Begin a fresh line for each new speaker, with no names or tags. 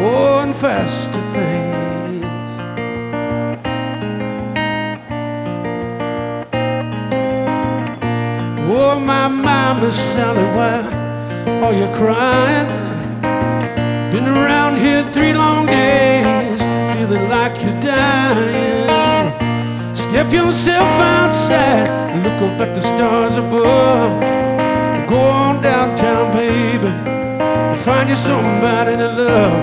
oh, and faster things. Oh, my mama, Sally, why are you crying? Been around here 3 long days, feeling like you're dying. Step yourself outside, look up at the stars above. Go on downtown, baby, find you somebody to love.